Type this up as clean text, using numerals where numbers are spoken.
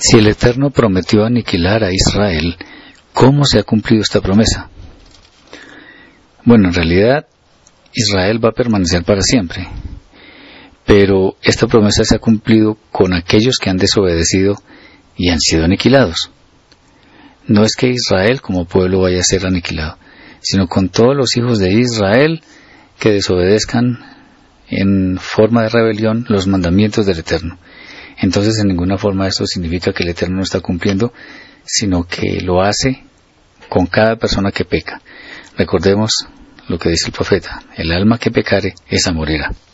Si el Eterno prometió aniquilar a Israel, ¿cómo se ha cumplido esta promesa? Bueno, en realidad, Israel va a permanecer para siempre, pero esta promesa se ha cumplido con aquellos que han desobedecido y han sido aniquilados. No es que Israel como pueblo vaya a ser aniquilado, sino con todos los hijos de Israel que desobedezcan en forma de rebelión los mandamientos del Eterno. Entonces, en ninguna forma esto significa que el Eterno no está cumpliendo, sino que lo hace con cada persona que peca. Recordemos lo que dice el profeta: el alma que pecare, esa morirá.